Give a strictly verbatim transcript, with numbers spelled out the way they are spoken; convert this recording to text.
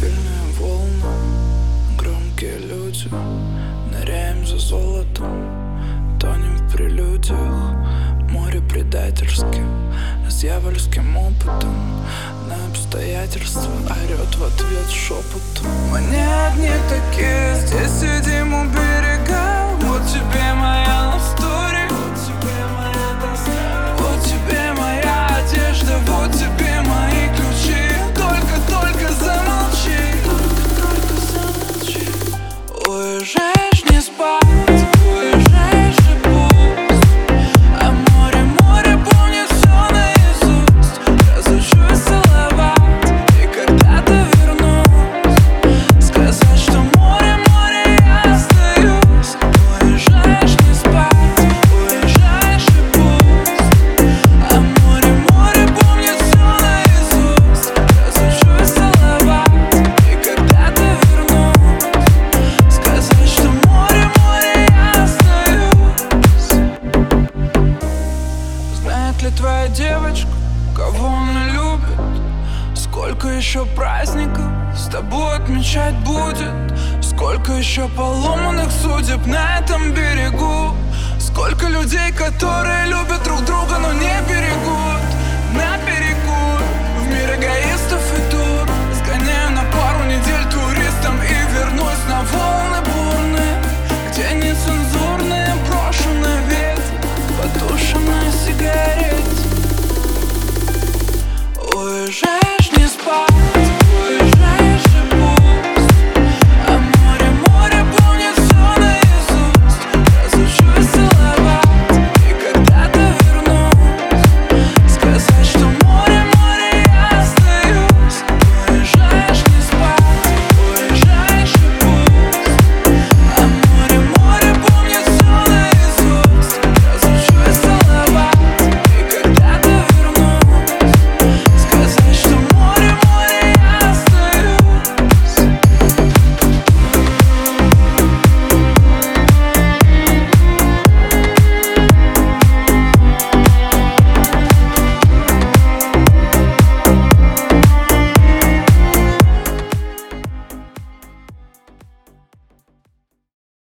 Стабильные волны, громкие люди, ныряем за золотом, тонем в прелюдиях. Море предательски, с дьявольским опытом, на обстоятельства орёт в ответ шепотом. Мы не одни такие, здесь сидим у берега. Вот тебе моя love story, вот тебе моя тоска, вот тебе моя одежда, вот тебе мои ключи. Только-только замолчи, только-только замолчи. Уезжаешь не спать, уезжаешь и пусть, а море, море помнит все наизусть. Разучусь целовать и когда-то вернусь, сказать, что море, море, я остаюсь. Уезжаешь не спать, уезжаешь и пусть, а море, море помнит все наизусть. Разучусь целовать и когда-то вернусь, сказать, что море, море, я остаюсь. Знает ли твоя девочка, кого она любит? Сколько еще праздников с тобой отмечать будет? Сколько еще поломанных судеб на этом берегу? Сколько людей, которые любят друг друга, но не берегут на берегу?